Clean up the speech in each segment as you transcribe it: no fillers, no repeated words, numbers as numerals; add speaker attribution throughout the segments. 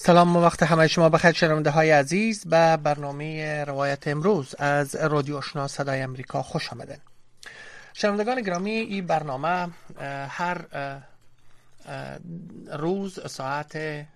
Speaker 1: سلام و وقت همه شما بخیر شنونده های عزیز. به برنامه روایت امروز از رادیو آشنا صدای امریکا خوش آمدین. شنوندگان گرامی، این برنامه هر روز ساعت 10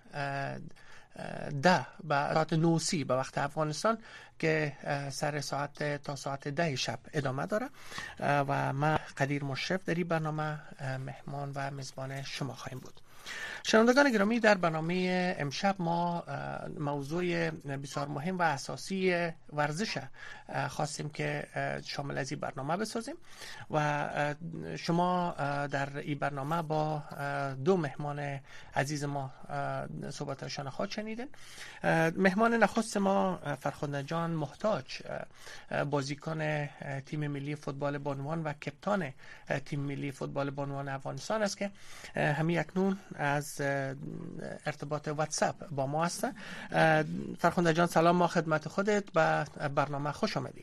Speaker 1: به ساعت 9 به وقت افغانستان که سر ساعت تا ساعت 10 شب ادامه داره و من قدیر مشرف در این برنامه مهمان و میزبان شما خواهیم بود. شنوندگان گرامی، در برنامه امشب ما موضوع بسیار مهم و اساسی ورزش خواستیم که شامل از این برنامه بسازیم و شما در این برنامه با دو مهمان عزیز ما صحبتشان خواهد شنیدن. مهمان نخست ما فرخنده جان محتاج، بازیکن تیم ملی فوتبال بانوان و کپتان تیم ملی فوتبال بانوان افغانستان است که همین اکنون از ارتباط واتساپ با ما هستن. فرخنده جان سلام، ما خدمت خودت، به برنامه خوش آمدی.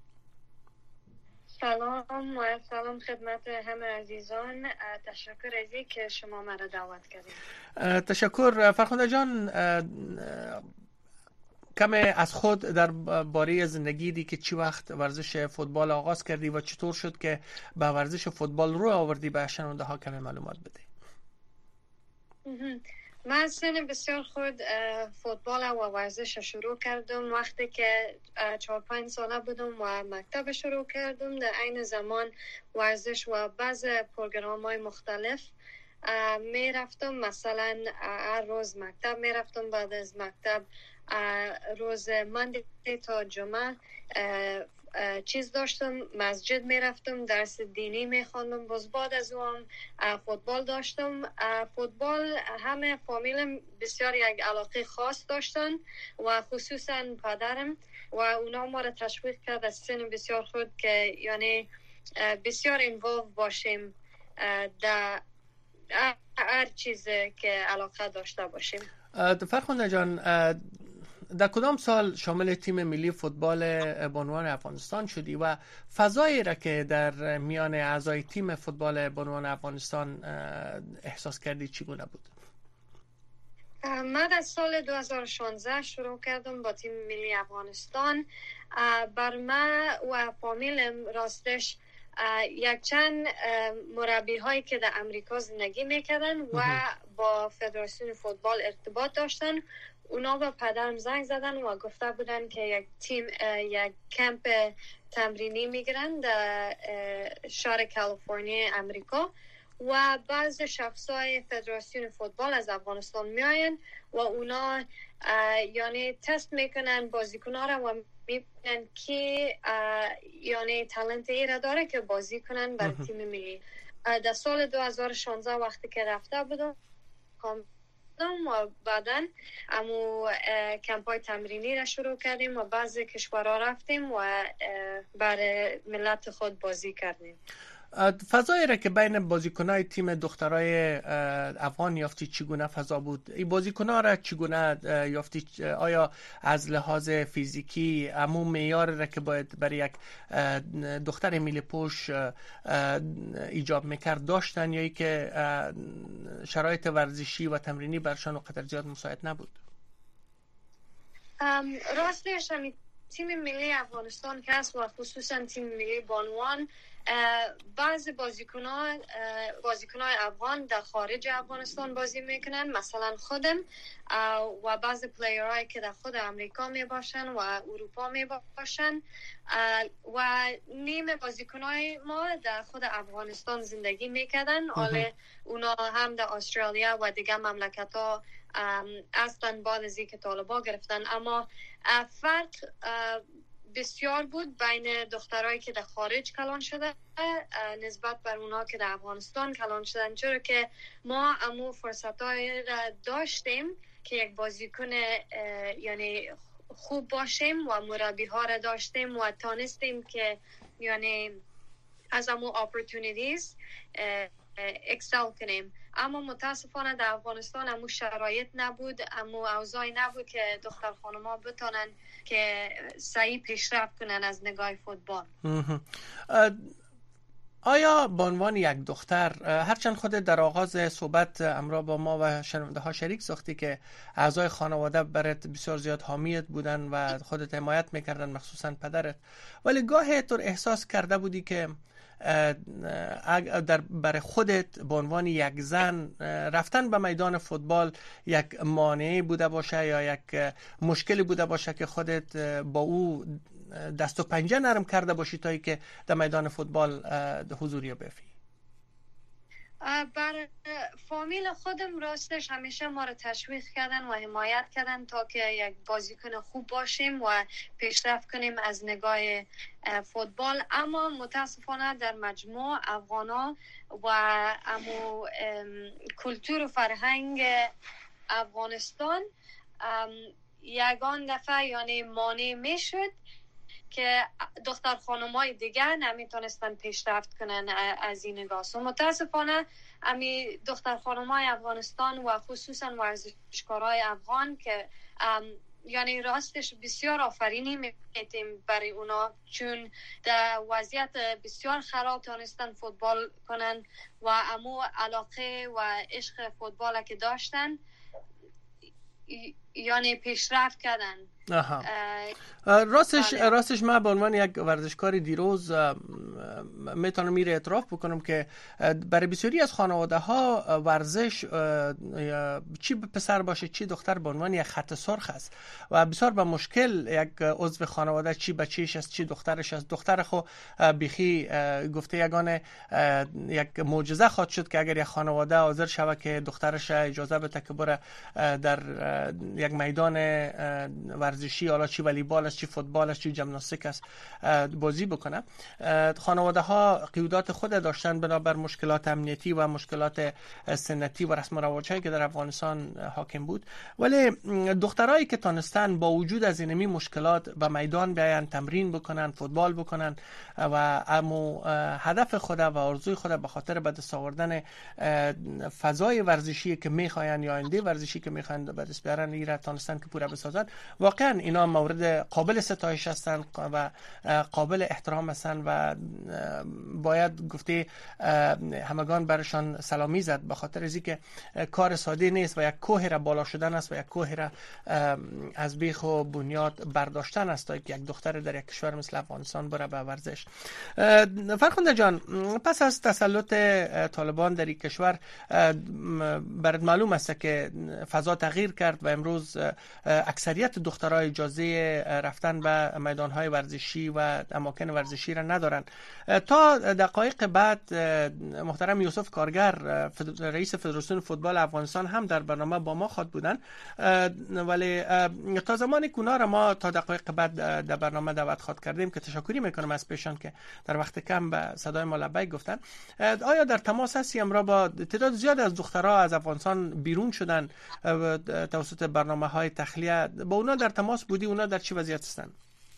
Speaker 2: سلام و سلام خدمت همه عزیزان. تشکر از این که شما مرا دعوت کردید.
Speaker 1: تشکر. فرخنده جان، کمی از خود در باره زندگی دی که چی وقت ورزش فوتبال آغاز کردی و چطور شد که به ورزش فوتبال رو آوردی، به شنونده ها کمی معلومات بده.
Speaker 2: من سن بسیار خود فوتبال و ورزش شروع کردم وقتی که 4-5 ساله بودم و مکتب شروع کردم. در این زمان ورزش و بعض پروگرام های مختلف می رفتم. مثلا هر روز مکتب می رفتم، بعد از مکتب روز مانده تا جمعه چیز داشتم، مسجد می رفتم، درس دینی می خواندم. باز بعد از اون فوتبال داشتم. فوتبال همه فامیلم بسیار یک علاقه خاص داشتن و خصوصا پدرم و اونا ما را تشویق کرد از سن بسیار خود که یعنی بسیار اینوالو باشیم در هر چیز که علاقه داشته باشیم.
Speaker 1: فرخنده جان، در کدام سال شامل تیم ملی فوتبال بانوان افغانستان شدی و فضایی را که در میان اعضای تیم فوتبال بانوان افغانستان احساس کردی چگونه بود؟
Speaker 2: من از سال 2016 شروع کردم با تیم ملی افغانستان. بر من و فامیلم راستش یک چند مربی هایی که در امریکا زندگی میکردن و با فدراسیون فوتبال ارتباط داشتن، اونا با پدرم زنگ زدن و گفته بودن که یک کمپ تمرینی میگیرن در شهر کالیفرنیا امریکا و بعض شخصای فدراسیون فوتبال از افغانستان میاین و اونا یعنی تست میکنن بازیکن‌ها را و میبینن که یعنی تالنت ای را داره که بازی کنن برای تیم ملی. در سال 2016 وقتی که رفته بودم و بعدن امو کمپای تمرینی را شروع کردیم و بعضی کشورها رفتیم و برای ملت خود بازی کردیم.
Speaker 1: فضایی را که بین بازیکنای تیم دخترای افغان یافتی چگونه فضا بود؟ این بازیکن‌ها را چگونه یافتی؟ آیا از لحاظ فیزیکی عموم معیار را که باید برای یک دختر میل پوش ایجاب میکرد داشتن یا ای که شرایط ورزشی و تمرینی برشان قدر زیاد مساعد نبود؟
Speaker 2: راستش همین تیم ملی افغانستان که هست و خصوصا تیم ملی بانوان بعضی بازیکنان افغان در خارج افغانستان بازی میکنن، مثلا خودم و بعضی پلیرهایی که در خود امریکا می باشن و اروپا می باشن و نیم بازیکنای ما در خود افغانستان زندگی میکردن. حالا اونا هم در استرالیا و دیگه مملکت ها اصلا بعد از اینکه طالبان گرفتن، اما فرق بسیار بود بین دخترایی که در خارج کلان شده نسبت بر اونا که در افغانستان کلان شدن، چرا که ما امو فرصتای داشتیم که یک بازیکن یعنی خوب باشیم و مربی ها را داشتیم و تانستیم که یعنی از امو اپورتونیتیز اکسل کنیم. اما متاسفانه در افغانستان امو شرایط نبود، امو اوضاعی نبود که دختر خانم‌ها بتونن که صحیح پیشرفت کنن از نگاه فوتبال.
Speaker 1: آیا به عنوان یک دختر، هرچند خودت در آغاز صحبت همراه با ما و شنونده ها شریک ساختی که اعضای خانواده برات بسیار زیاد حامیت بودن و خودت حمایت میکردن، مخصوصا پدرت، ولی گاهی تو احساس کرده بودی که برای خودت به عنوان یک زن رفتن به میدان فوتبال یک مانعی بوده باشه یا یک مشکلی بوده باشه که خودت با او دست و پنجه نرم کرده باشی تا که در میدان فوتبال حضوری بیافتی؟
Speaker 2: بر فامیل خودم راستش همیشه ما رو تشویق کردن و حمایت کردن تا که یک بازیکن خوب باشیم و پیشرفت کنیم از نگاه فوتبال. اما متاسفانه در مجموع افغانا و امو کلتور و فرهنگ افغانستان یگان دفعه یعنی مانع میشد که دختر خانمای دیگر نمیتونستن پیشرفت کنن از این نگاه. متاسفانه امی دختر خانمای افغانستان و خصوصا ورزشکارای افغان که یعنی راستش بسیار آفرینی میتیم برای اونا، چون در وضعیت بسیار خراب تونستن فوتبال کنن و امو علاقه و عشق فوتبال که داشتن یعنی پیشرفت کردن.
Speaker 1: راستش من به عنوان یک ورزشکار دیروز میتونم میره اعتراف بکنم که برای بسیاری از خانواده ها ورزش چی پسر باشه چی دختر به عنوان یک خط سرخ است و بسیار به مشکل یک عضو خانواده چی بچه‌ش است چی دخترش است. دختر خو بیخی گفته یگانه یک معجزه خواهد شد که اگر یک خانواده حاضر شود که دخترش اجازه بده که بره در یک میدان ورزشی، حالا چی والیبال است چی فوتبال است چی ژیمناستیک است، بازی بکنه. خانواده ها قیودات خود داشتن بنابر مشکلات امنیتی و مشکلات سنتی و رسم و رواجی که در افغانستان حاکم بود، ولی دخترایی که تانستن با وجود از اینمی مشکلات به میدان بیاین، تمرین بکنن، فوتبال بکنن و امو هدف خود و آرزوی خود به خاطر به دست آوردن فضای ورزشی که میخواین یا آینده ورزشی که میخواین به دست بیارن ایرا تانستن که پوره بسازن، واقعا اینا مورد قابل ستایش هستن و قابل احترام هستن و باید گفته همگان برشان سلامی زد، به خاطر از اینکه کار ساده نیست و یک کوه را بالا شدن است و یک کوه را از بیخ و بنیاد برداشتن است تا یک دختر در یک کشور مثل افغانستان بره به ورزش. فرخنده جان، پس از تسلط طالبان در این کشور برات معلوم است که فضا تغییر کرد و امروز اکثریت دخترای اجازه رفتن به میدانهای ورزشی و اماکن ورزشی را ندارن. تا دقایق بعد محترم یوسف کارگر، رئیس فدراسیون فوتبال افغانستان، هم در برنامه با ما خواهد بودن، ولی تا زمانی که اونا را ما تا دقایق بعد در برنامه دعوت خواهد کردیم که تشکری میکنم از پیشان که در وقت کم به صدای ما لبیک گفتن. آیا در تماس هستی امرا با تعداد زیاد از دخترها از افغانستان بیرون شدن توسط برنامه‌های تخلیه؟ با اونا در تماس بودی؟ اونا در چه وضعیت هستن؟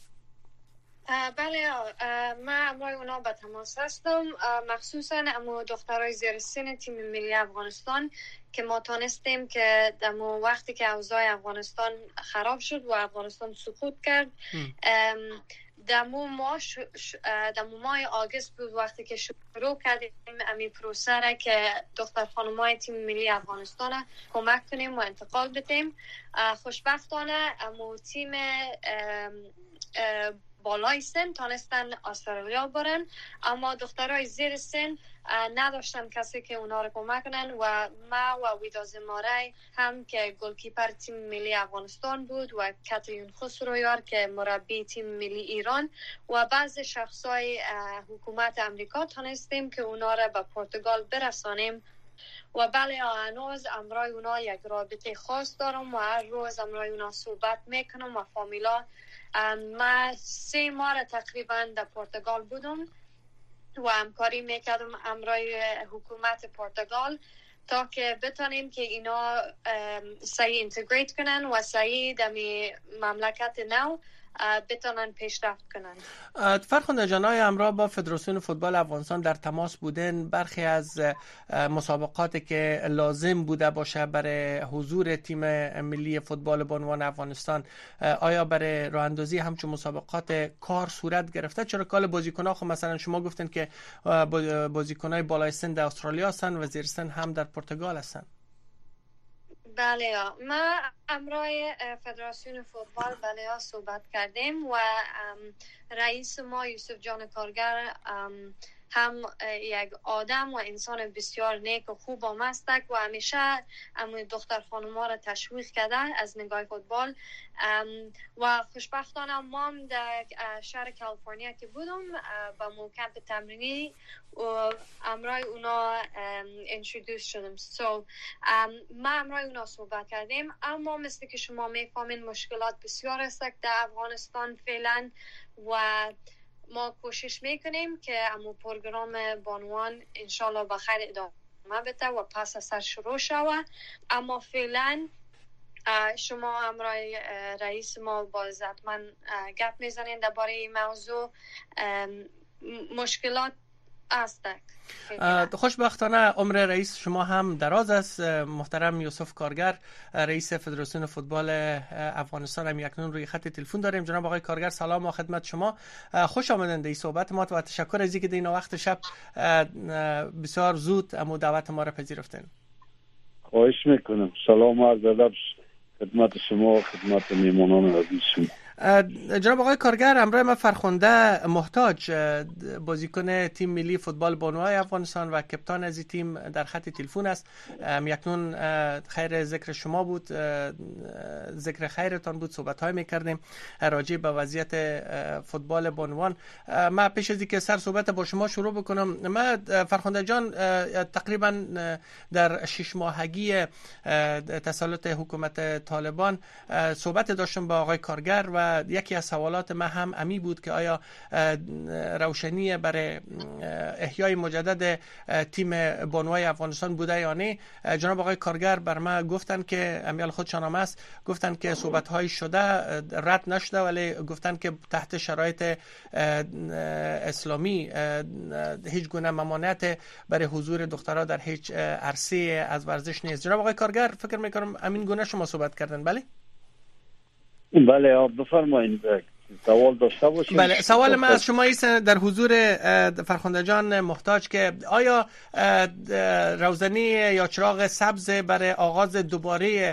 Speaker 2: بله، من امروی اونا به تماس هستم، مخصوصا امو دخترای زیر سن تیم ملی افغانستان که ما تانستیم که دمو وقتی که اوضاع افغانستان خراب شد و افغانستان سقوط کرد، دمو ماه آگوست بود وقتی که شروع کردیم امی پروسه را که دختر خانمای تیم ملی افغانستان کمک کنیم و انتقال بدیم. خوشبختانه امو تیم بالای سن تانستن استرالیا برن، اما دخترای زیر سن نداشتن کسی که اونا رو کمک کنن و ما و ویدا زماره هم که گلکیپر تیم ملی افغانستان بود و کاترین خسرویار که مربی تیم ملی ایران و بعض شخصای حکومت امریکا تانستیم که اونا رو به پرتغال برسانیم. و بله، هنوز امرای اونا یک رابطه خاص دارم و هر روز امرای اونا صحبت میکنم و فامیلا. من 3 ماه تقریبا در پرتغال بودم و همکاری میکردم امرای حکومت پرتغال تا که بتونیم که اینا صحیح اینتگریت کنن و صحیح دمی مملکت نو بتونن پیشرفت کنند.
Speaker 1: فرخنده جان، آیا همراه با فدراسیون فوتبال افغانستان در تماس بودن برخی از مسابقاتی که لازم بوده باشه برای حضور تیم ملی فوتبال بانوان افغانستان، آیا برای راه اندازی همچون مسابقات کار صورت گرفته؟ چرا کال بازیکن‌ها خب مثلا شما گفتن که بازیکن‌های بالای سن در استرالیا هستن و زیر سن هم در پرتغال هستن.
Speaker 2: بله، ما امرای فدراسیون فوتبال بله صحبت کردیم و رئیس ما یوسف جان کارگر هم یک آدم و انسان بسیار نیک و خوب و مستک و همیشه دختر خانم ها را تشویق کرده از نگاه فوتبال و خوشبختانه ما هم در شهر کالیفرنیا که بودم با موکمپ تمرینی امرای اونا انترودوس شدم. ما امرای اونا صحبت کردیم، اما مثل که شما میفهمین مشکلات بسیار است در افغانستان فعلا و ما کوشش میکنیم که امو پروگرام بانوان انشالله بخیر ادامه بده و پس از سر شروع شود. اما فعلا شما امرای رئیس ما باز حتما گپ میزنین درباره این موضوع. مشکلات است.
Speaker 1: خوشبختانه عمر رئیس شما هم دراز است. محترم یوسف کارگر، رئیس فدراسیون فوتبال افغانستان، هم اکنون روی خط تلفن داریم. جناب آقای کارگر، سلام و خدمت شما. خوش آمدید در صحبت ما و تشکر از اینکه در این وقت شب بسیار زود دعوت ما را پذیرفتین.
Speaker 3: خواهش میکنم. سلام و عرض ادب خدمت شما و خدمت میهمانان عزیز شما.
Speaker 1: جناب آقای کارگر، همراه ما فرخنده محتاج، بازیکن تیم ملی فوتبال بانوان افغانستان و کپتان از این تیم، در خط تلفن است. یکنون خیر ذکر شما بود، ذکر خیرتان بود، صحبت‌های می‌کردیم راجع به وضعیت فوتبال بانوان. ما پیش از اینکه سر صحبت با شما شروع بکنم، ما فرخنده جان تقریبا در 6 ماهگی تسلط حکومت طالبان صحبت داشتم با آقای کارگر و یکی از سوالات ما هم امی بود که آیا روشنی برای احیای مجدد تیم بانوان افغانستان بوده یا نه. جناب آقای کارگر بر ما گفتن که امیال خودشان هم است، گفتن که صحبت‌های شده رد نشده، ولی گفتن که تحت شرایط اسلامی هیچ گونه ممانعت برای حضور دخترها در هیچ عرصه از ورزش نیست. جناب آقای کارگر، فکر می‌کنم امین گونه شما صحبت کردن، بله؟
Speaker 3: بله بفرمایید، سوال داشته باشید.
Speaker 1: بله، سوال من از شما است در حضور فرخنده جان محتاج که آیا روزنی یا چراغ سبز برای آغاز دوباره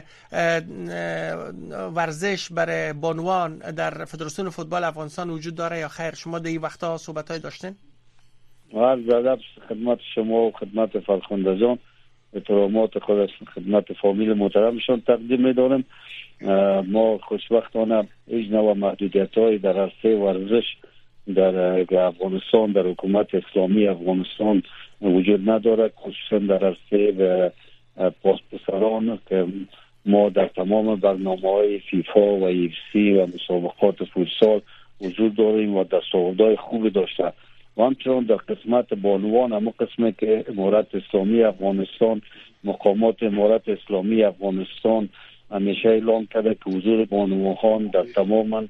Speaker 1: ورزش برای بانوان در فدراسیون فوتبال افغانستان وجود داره یا خیر؟ شما در این وقتا صحبت‌های داشتین؟
Speaker 3: عرض ادب خدمت شما و خدمت فرخنده جان، احترامات خود از خدمت فامیل محترمشان تقدیم می‌دارم. ما خوشبختانه هیچ نوع محدودیت‌های در عرصه ورزش در افغانستان، در حکومت اسلامی افغانستان وجود ندارد، خصوصا در عرصه پاسپسران که ما در تمام برنامه‌های فیفا و UFC و مسابقات فوتسال وجود داریم و دستاوردهای خوبی داشته و همچنان در قسمت بانوان، اما قسمی که امارت اسلامی افغانستان، مقامات امارت اسلامی افغانستان همیشه اعلام کرده که حضور بانوان در تمام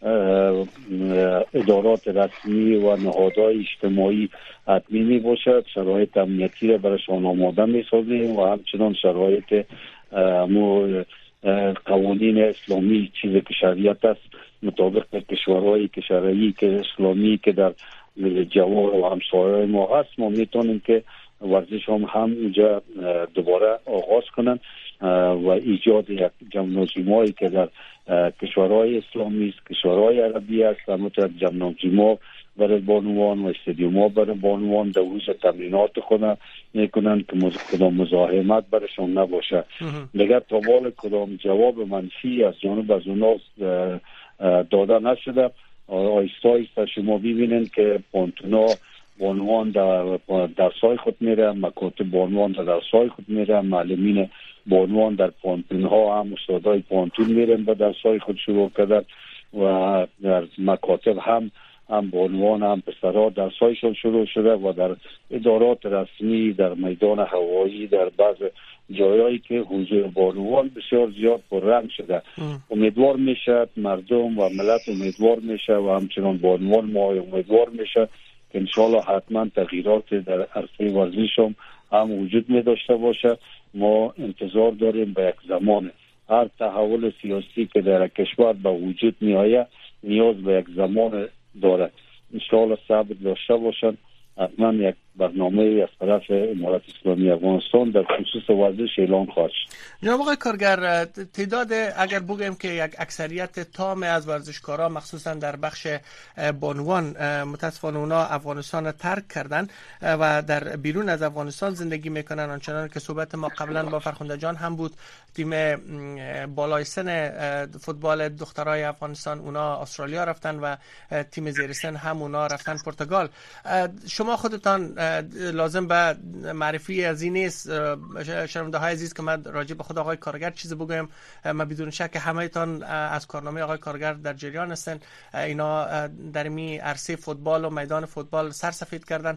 Speaker 3: ادارات رسمی و نهادهای اجتماعی حتمی می باشد. شرایط امنیتی را برایشان آماده می سازیم و همچنان شرایط قوانین اسلامی، چیزی که شریعت است، مطابق کشورهایی که شرعی که اسلامی که در جوار و همسایه‌های ما هست، ما میتونیم که ورزش هم اونجا دوباره آغاز کنن و ایجاد یک جمنازیومایی که در کشورهای اسلامی است، کشورهای عربی است، همونطور جمنازیوم برای بانوان و استادیوم برای بانوان در روز تمرینات خود میکنن که کدام مزاحمت برشان نباشه. دیگر تا حال کدام جواب منفی از جانب از اونا داده نشده. آیسته آیسته شما ببینید که پانتونا بانوان در درسای خود میره، مکاتب بانوان در درسای خود میره، معلمین بانوان در پانتون ها هم استادای پانتون میرن به درسای خود شروع کردن و در مکاتب هم هم بانوان هم پسرها درسایشون شروع شده و در ادارات رسمی، در میدان هوایی، در بعض جایایی که حضور بانوان بسیار زیاد پررنگ شده. امیدوار میشه مردم و ملت امیدوار میشه و همچنان بانوان ما امیدوار میشه که انشالله حتما تغییرات در عرصه ورزش هم وجود می داشته باشه. ما انتظار داریم به یک زمان هر تحول سیاسی که در کشور به وجود می آید نیاز به یک زمان دارد. انشالله صبر داشته باشند. حتما یک برنامه از طرف امارات اسلامی افغانستان در خصوص ورزش اعلان خواهد شد.
Speaker 1: جناب آقای کارگر، تعداد اگر بگیم که یک اکثریت تام از ورزشکاران مخصوصا در بخش بانوان متاسفانه اونا افغانستان ترک کردن و در بیرون از افغانستان زندگی میکنن. آنچنان که صحبت ما قبلا با فرخنده جان هم بود، تیم بالای سن فوتبال دخترای افغانستان اونا استرالیا رفتن و تیم زیر سن هم اونا رفتن پرتغال. شما خودتان لازم به معرفی از این نیست، شنونده های عزیز، که من راجع به خود آقای کارگر چیز بگویم. من بدون شک همه تان از کارنامه آقای کارگر در جریان هستن. اینا در می عرصه فوتبال و میدان فوتبال سرسفید کردن.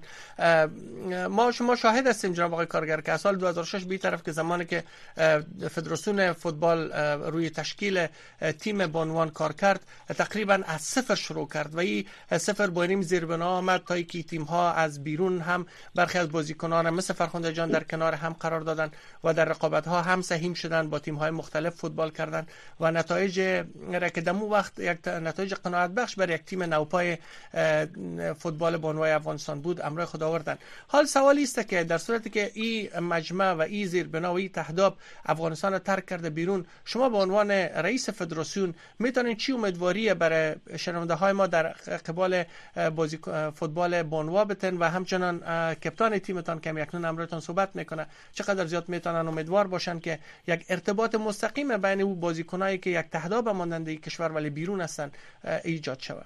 Speaker 1: شما شاهد هستیم جناب آقای کارگر که از سال 2006 به طرف که زمانی که فدراسیون فوتبال روی تشکیل تیم بانوان کار کرد تقریبا از صفر شروع کرد و این صفر با نیم زیربنا آمد تا اینکه تیم ها از بیرون هم برخی از بازیکنان مثل فرخنده جان در کنار هم قرار دادن و در رقابت ها هم سهیم شدن، با تیم های مختلف فوتبال کردن و نتایج را که دمو وقت یک نتایج قناعت بخش برای یک تیم نوپای فوتبال بانوای افغانستان بود امرای خود آوردن. حال سوالی است که در صورتی که این مجمع و این زیربنا و این تهداب افغانستان ترک کرده بیرون، شما به عنوان رئیس فدراسیون میتونید چی امیدواری برای شنونده های ما در قبال بازی فوتبال بانوا بتن و همچنان کپتان تیمتان که اکنون امروتان صحبت میکنه چقدر زیاد میتونن امیدوار باشن که یک ارتباط مستقیم بین او بازیکنایی که یک تهداب ماننده کشور ولی بیرون هستن ایجاد شود؟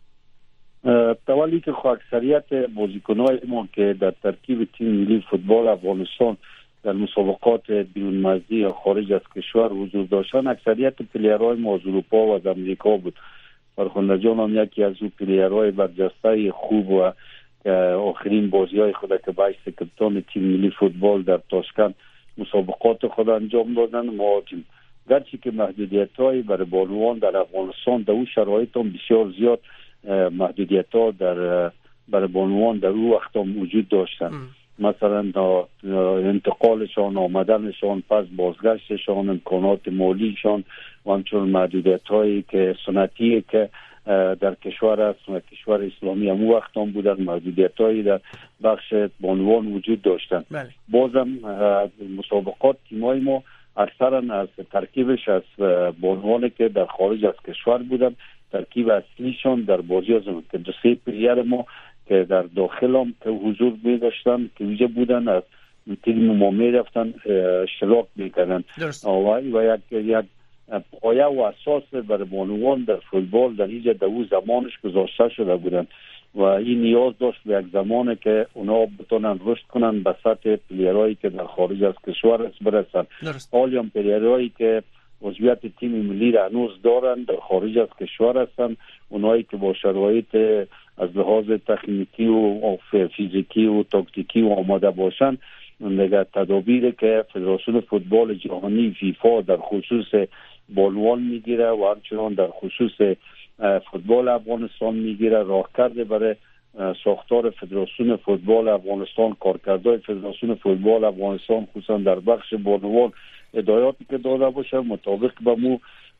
Speaker 3: تولی که اکثریت بازیکنای ما که در ترکیب تیم ملی فوتبال افغانستان در مسابقات بیرون مرزی یا خارج از کشور حضور داشتن، اکثریت پلیرهای ما از اروپا و از امریکا بود. فرخنده جان هم یکی از اون پلیرهای برجسته خوب و آخرین بازی‌های خود که باعث کپتان تیم ملی فوتبال در تاشکند مسابقات خود انجام دادن. ما گرچه که محدودیت‌های برای بانوان در افغانستان در اون شرایط هم بسیار زیاد محدودیت‌ها برای بانوان در اون وقت هم وجود داشتن، مثلا انتقالشان، آمدنشان، پس بازگشتشان، امکانات مالیشان و همچنین محدودیت‌هایی که سنتی که در کشور است و کشور اسلامی هم وقت هم بودن، محدودیت‌هایی در بخش بانوان وجود داشتن. بازم مسابقات تیمای ما اکثرا از ترکیبش از بانوانی که در خارج از کشور بودن، ترکیب اصلیشان در بازی از که دو سه پلیر ما که در داخل هم که حضور می داشتن که ویژه بودن از تیم ما می رفتن اشتراک می کردن و یک پایه و اساس برای بانوان در فوتبال در اینجا در اون زمانش گذاشته شده بودن و این نیاز داشت به یک زمانی که اونا بتونن رشد کنن به سطح پلیرهایی که در خارج از کشور برسن. حالی هم پلیرهایی که عضویت تیم ملی را هنوز دارن در خارج از کشور هستن، اونایی که با شرایط از لحاظ تکنیکی و فیزیکی و تاکتیکی و آماده باشن، دیگه تدابیر که فدراسیون فوتبال جهانی فیفا در خصوص بانوان میگیره و همچنان در خصوص فوتبال افغانستان میگیره، راه کرده برای ساختار فدراسیون فوتبال افغانستان، کارکردهای فدراسیون فوتبال افغانستان خصوصا در بخش بانوان هدایاتی که داده باشه مطابق به مو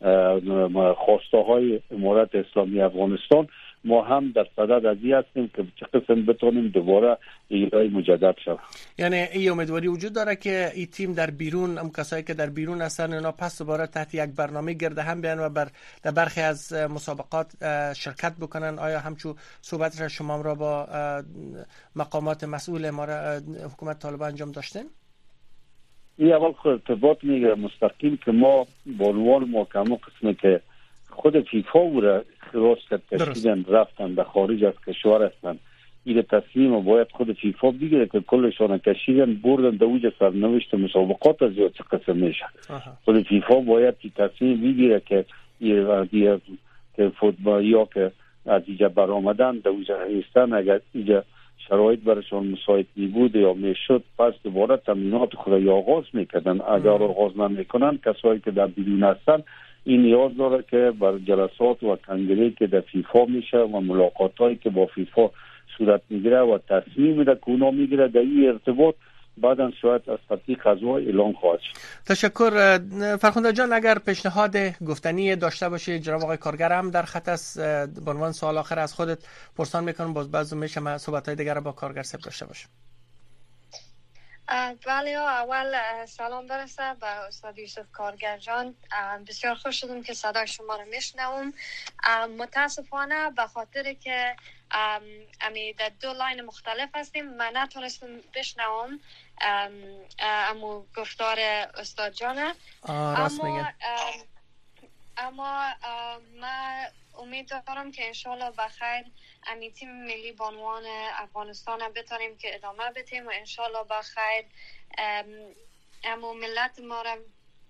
Speaker 3: خواسته های امارت اسلامی افغانستان. ما هم در صدد از این هستیم که چه قسم بتونیم دوباره ایرای مجدد شد.
Speaker 1: یعنی این امیدواری وجود داره که این تیم در بیرون، هم کسایی که در بیرون هستن اونا پس دوباره تحت یک برنامه گرده هم بیان و در برخی از مسابقات شرکت بکنن. آیا همچون صحبت را شما را با مقامات مسئول حکومت طالبان انجام داشتین؟
Speaker 3: این اول ارتباط میگه مستقیم که ما بانوان ما کمو قسمه که خود فیفا را خراج کشیدن رفتن به خارج از کشور هستن، این تصمیم باید خود فیفا بگیره که کلشان کشیدن بردن در اوج سرنوشت مسابقات از چه قسم میشه. خود فیفا باید تصمیم بگیره که فوتبال یا که از اینجا برآمدن در اونجا هستن، اگر اینجا شرایط برشان مساعد نبود یا میشد پس دوباره تمرینات خود آغاز میکردن. اگر آغاز نمیکنن کسایی که در بیرون هستن این نیاز داره که بر جلسات و کنگره که در فیفا میشه و ملاقاتایی که با فیفا صورت میگیره و تصمیم میره که اونا میگیره در این ارتباط بعداً شاید از تطبیق قضا اعلان خواهد شد.
Speaker 1: تشکر. فرخنده جان، اگر پیشنهاد گفتنی داشته باشی جناب آقای کارگر هم در خط است، به عنوان سوال آخر از خودت پرسان میکنم، باز بعضی میشه ما صحبت‌های دیگر با کارگر صاحب داشته باشیم.
Speaker 2: بله، اول سلام برسه به استاد یوسف کارگر جان. بسیار خوش شدم که صدای شما رو میشنوم. متاسفانه به خاطر که امی در دو لاین مختلف هستیم من نتونستم بشنوم امو گفتار استاد جانه. اما من امید دارم که انشالله بخیر امی تیم ملی بانوان افغانستان بتونیم که ادامه بدیم و انشالله بخیر امو ملت ما را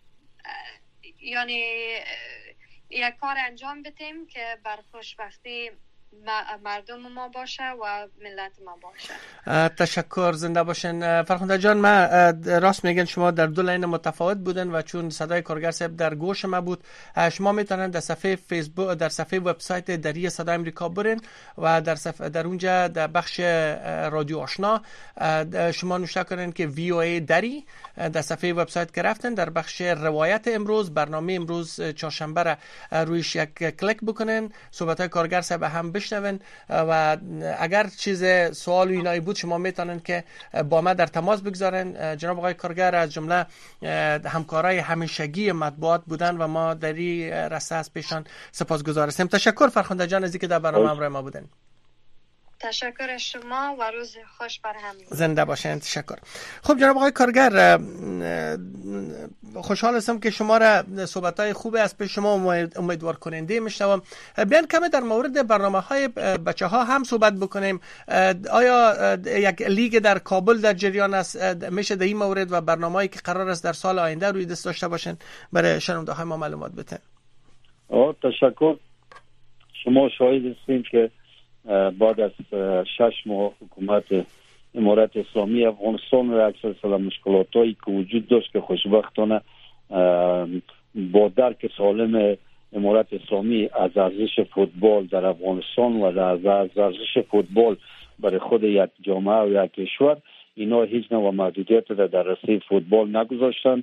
Speaker 2: یعنی یک کار انجام بدیم که بر خوشبختی مردم ما باشه و ملت ما باشه.
Speaker 1: تشکر، زنده باشین. فرخنده جان، ما راست میگن شما در دو لاین متفاوت بودن و چون صدای کارگر صاحب در گوش ما بود، شما میتونن در صفحه فیسبوک، در صفحه وبسایت دری صدای امریکا برین و در اونجا در بخش رادیو آشنا شما نوشته کنین که VOA دری. در صفحه وبسایت که رفتن در بخش روایت امروز، برنامه امروز چهارشنبه را رویش یک کلیک بکنین، صحبت‌های کارگر صاحب هم بشنون و اگر چیز سوال و اینایی بود شما میتونن که با ما در تماس بگذارن. جناب آقای کارگر از جمله همکارای همیشگی مطبوعات بودن و ما در این راسته از پیشان سپاسگزار هستیم. تشکر فرخنده جان از اینکه در برنامه همراه ما بودن.
Speaker 2: تشکر شما و روز خوش بر همه.
Speaker 1: زنده باشین. تشکر. خب جناب آقای کارگر، خوشحال هستم که شما را صحبت‌های خوب از پیش شما امیدوار کننده میشنوم. بیان کمی در مورد برنامه‌های بچه‌ها هم صحبت بکنیم. آیا یک لیگ در کابل در جریان است؟ میشه در این مورد و برنامه‌ای که قرار است در سال آینده روی دست داشته باشین برای شنونده‌های ما معلومات بدین؟
Speaker 3: تشکر. شما شاهد هستین که بعد از 6 ماه حکومت امارت اسلامی افغانستان را اکثر سلام مشکلاتایی که وجود داشت که خوشبختانه با درک سالم امارت اسلامی از ارزش فوتبال در افغانستان و از ارزش فوتبال برای خود یک جامعه و یک کشور، اینا هیچ نوع محدودیت را در راسته فوتبال نگذاشتن.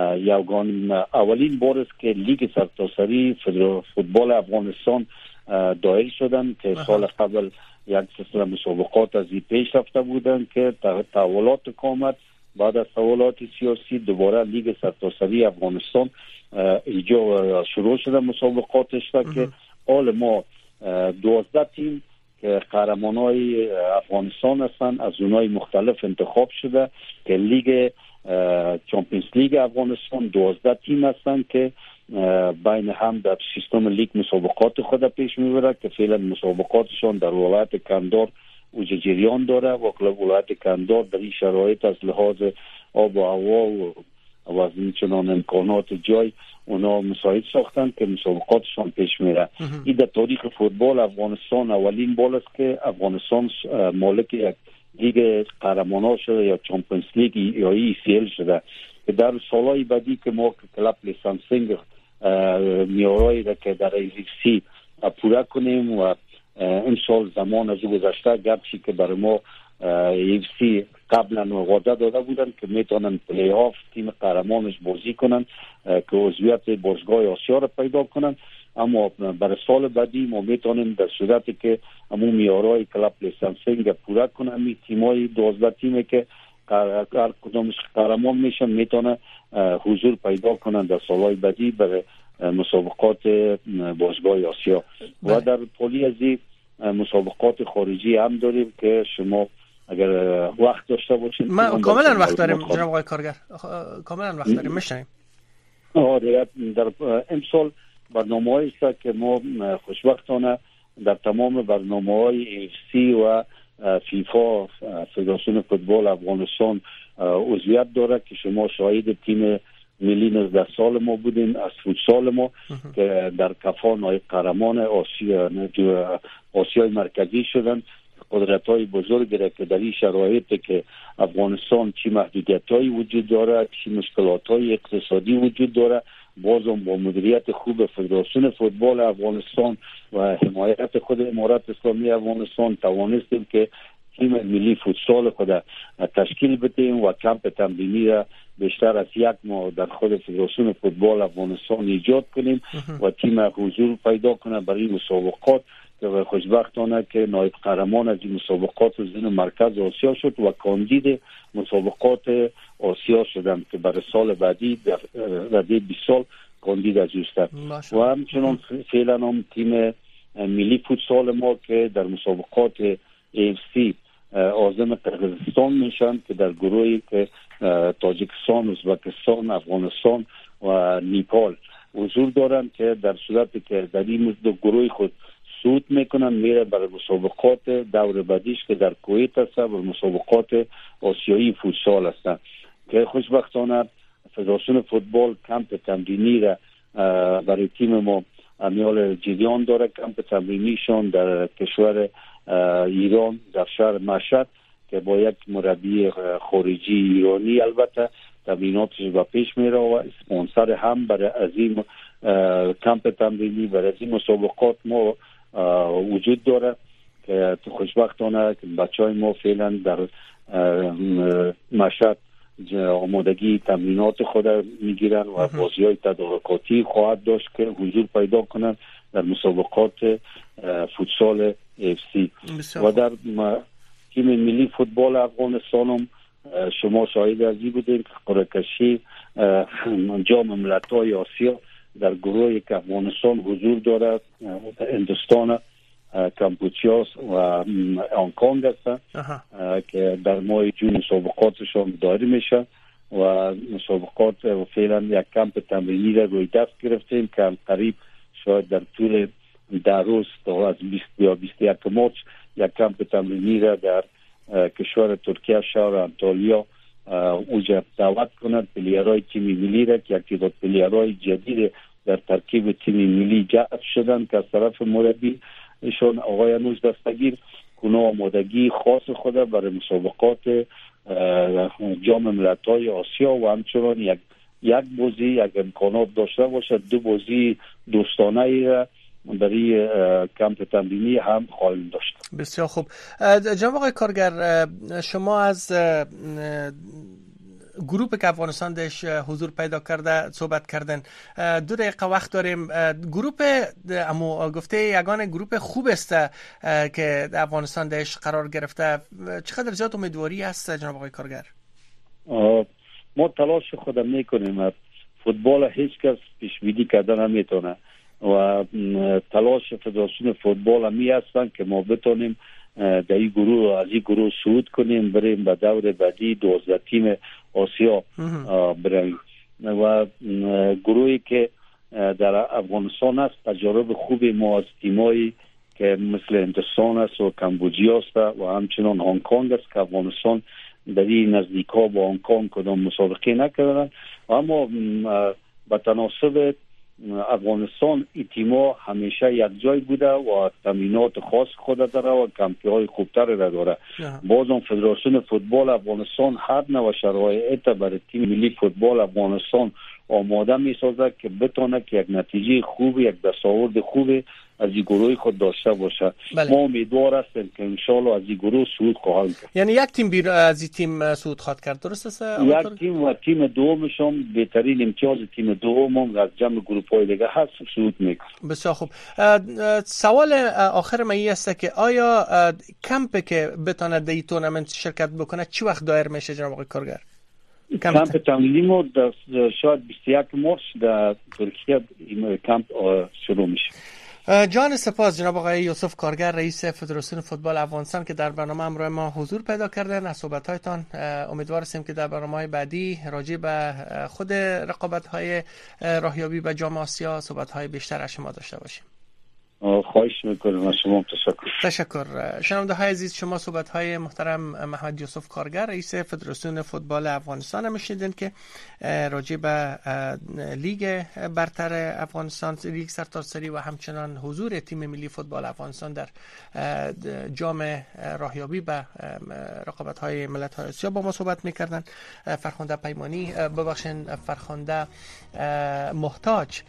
Speaker 3: اولین بار است که لیگ سرتاسری فوتبال افغانستان دایر شدن که سال قبل یک سلسله مسابقات از این پیش رفته بودن که تحولات کامت بعد از تحولات سیاسی دوباره لیگ سرتاسری افغانستان ایجا شروع شده مسابقاتش که حال ما 12 تیم که قهرمانای افغانستان هستند از اونای مختلف انتخاب شده که لیگ چمپیونز لیگ افغانستان 12 تیم هستند که بین هم در سیستم لیگ مسابقات خود پیش میبرد که فعلا مسابقاتشان در ولایت کندهار اوج جریان داره و کلاب ولایت کندهار در این شرایط از لحاظ آب و هوا و از چنان امکانات جای اونا مساعد ساختن که مسابقاتشان پیش میره. این در تاریخ فوتبال افغانستان اولین بار است که افغانستان مالک یک لیگ قهرمانان شده یا چمپیونز لیگ یا ECL شده که در سالهای بعدی که ما کلاب لیسانسینگ میارایی را که در ایزیکسی پورا کنیم و این سال زمان از گذشته گرچه که برای ما ایزیکسی قبلا وعده داده بودن که میتونن پلی آف تیم قهرمانش بازی کنن که عضویت باشگاه آسیا را پیدا کنن، اما برای سال بعدی ما میتونیم در صورتی که همون میارای کلاب لیسانسینگ پورا کنن می تیمای 12 تیمه که هر کدامش قهرمان میشن میتونه حضور پیدا کنن در سالهای بعدی برای مسابقات باشگاه آسیا. و در پولی از این مسابقات خارجی هم داریم که شما اگر وقت داشته باشین
Speaker 1: ما کاملا وقت داریم جناب آقای کارگر، کاملا وقت داریم میشنیم.
Speaker 3: در امسال برنامه‌ای است که ما خوشبختانه در تمام برنامه‌های UFC و فیفا فدراسیون فوتبال افغانستان عضویت داره که شما شاهد تیم ملی 19 سال ما بودیم از فوتسال ما که در کفا نایب قهرمان آسیای مرکزی شدن. قدرت‌های بزرگی را که در این شرایطی که افغانستان چی محدودیت‌هایی وجود داره، چی مشکلات‌های اقتصادی وجود داره، بازم با مدیریت خوب فدراسیون فوتبال افغانستان و حمایت خود امارات اسلامی افغانستان توانستیم که تیم ملی فوتسال خود تشکیل بدیم و کمپ تمرینی را بیشتر از یک ماه در خود فدراسیون فوتبال افغانستان ایجاد کنیم و تیم حضور پیدا کنه برای مسابقات که خوشبختانه که نایب قهرمان از این مسابقات زین مرکز آسیا شد و کاندید مسابقات آسیا شدند که برای سال بعدی در رده 20 سال کاندید از اوست و همچنان فعلا هم تیم ملی فوتسال ما که در مسابقات AFC عازم قرقیزستان میشن که در گروهی که تاجیکستان، ازبکستان، افغانستان و نیپال حضور دارند که در صورتی که در این گروه خود صعود میکنن میره برای مسابقات دور بعدیش که در کویت هست و مسابقات آسیایی فوتسال هستند که خوشبختانه فدراسیون فوتبال کمپ تمرینی را برای تیم ما امیال جریان داره. کمپ تمرینیشون در کشور ایران در شهر مشهد که با یک مربی خارجی ایرانی البته تمریناتش به پیش میره و اسپانسر هم برای عظیم کمپ تمرینی برای عظیم مسابقات ما وجود داره که خوشبختانه بچهای ما فعلا در مشهد آمادگی تمرینات خود میگیرن و بازی‌های تدارکاتی خواهد داشت که حضور پیدا کنند در مسابقات فوتسال AFC و در تیم ملی فوتبال افغانستان هم شما شاهد ازی بودید که قرعه کشی جام ملت‌های آسیا در گروهی که افغانستان حضور دارد هندوستان، کمپوچیا و هنگ کنگ هستند که در ماه جون مسابقاتشان داری میشه و مسابقات فعلا یک کمپ تمرینی را روی دست گرفتیم که قریب شاید در طول 10 روز تا از 20 یا 21 مارس یک کمپ تمرینی را در کشور ترکیه شهر انطالیا اونجا دعوت کنند پلیرهای تیم ملی را که یک تعداد پلیرهای جدید در ترکیب تیم ملی جذب شدند که از طرف مربی ایشون آقای انوش دستگیر کنه آمادگی خاص خود برای مسابقات جام ملت‌های آسیا و همچنان یک بازی یک امکانات داشته باشد 2 بازی دوستانه ای را برای کمپ تمرینی هم خواهیم داشت.
Speaker 1: بسیار خوب. جناب آقای کارگر، شما از گروپ که افغانستان داشت حضور پیدا کرده صحبت کردن. 2 دقیقه وقت داریم. گروپ اما گفته یگان گروپ خوب است که افغانستان داشت قرار گرفته. چقدر زیاد امیدواری هست جناب آقای کارگر؟
Speaker 3: ما تلاش خودم میکنیم. فوتبال هیچ کس پیش بینی کردن نمیتونه و تلاش فدراسیون فوتبال همی هستن که ما بتونیم در این گروه از این گروه صعود کنیم بریم به دور بعدی 12 تیم آسیا بریم و گروهی که در افغانستان است تجارب خوبی ما از تیمایی که مثل هندوستان است و کمبودجا است و همچنان هنگ کنگ است که افغانستان در این نزدیکا با هنگ کنگ کدام مسابقه نکردن اما به تناسب افغانستان این تیما همیشه یک جای بوده و تمرینات خاص خود داره و کمپی های خوبتر را داره. بازم فدراسیون فوتبال افغانستان هر نوع شرایط برای تیم ملی فوتبال افغانستان آماده می سازد که بتونه که یک نتیجه خوب یک دستاورد خوب از این گروه خود داشته باشه. ما امیدوار هستیم که انشالله از این گروه صعود خواهیم کرد.
Speaker 1: یعنی یک تیم از این تیم صعود خواهد کرد، درست است؟
Speaker 3: یک تیم و تیم دومش هم بهترین امتیاز تیم دوم هم از جمع گروه‌های دیگه هست صعود میکنه.
Speaker 1: بسیار خوب. سوال آخر من است که آیا کمپ که بتونه در این تورنمنت شرکت بکنه چی وقت دایر میشه جناب آقای کارگر؟
Speaker 3: کمپ تمرینی ما شاید 21 مارس در ترکیه کمپ شروع میشه.
Speaker 1: جان سپاس جناب آقای یوسف کارگر رئیس فدراسیون فوتبال افغانستان که در برنامه همراه ما حضور پیدا کردن. از صحبت‌هایتان امیدوار هستیم که در برنامه‌های بعدی راجع به خود رقابت‌های راهیابی به جام آسیا صحبت‌های بیشتر از شما داشته باشیم.
Speaker 3: خواهش میکنم. از شما
Speaker 1: تشکر. شنونده های عزیز، شما صحبت های محترم محمد یوسف کارگر رئیس فدراسیون فوتبال افغانستان هم شنیدین که راجع به لیگ برتر افغانستان، لیگ سرتاسری و همچنان حضور تیم ملی فوتبال افغانستان در جام راهیابی به رقابت های ملت های آسیا با ما صحبت میکردن. فرخنده پیمانی، فرخنده محتاج،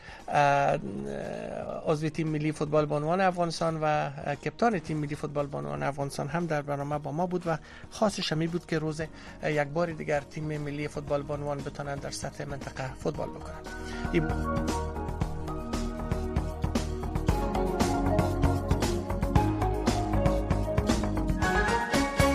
Speaker 1: عضو تیم ملی فوتبال بانوان افغانستان و کپتان تیم ملی فوتبال بانوان افغانستان هم در برنامه با ما بود و خاصش همی بود که روز یک بار دیگر تیم ملی فوتبال بانوان بتونن در سطح منطقه فوتبال بکنن.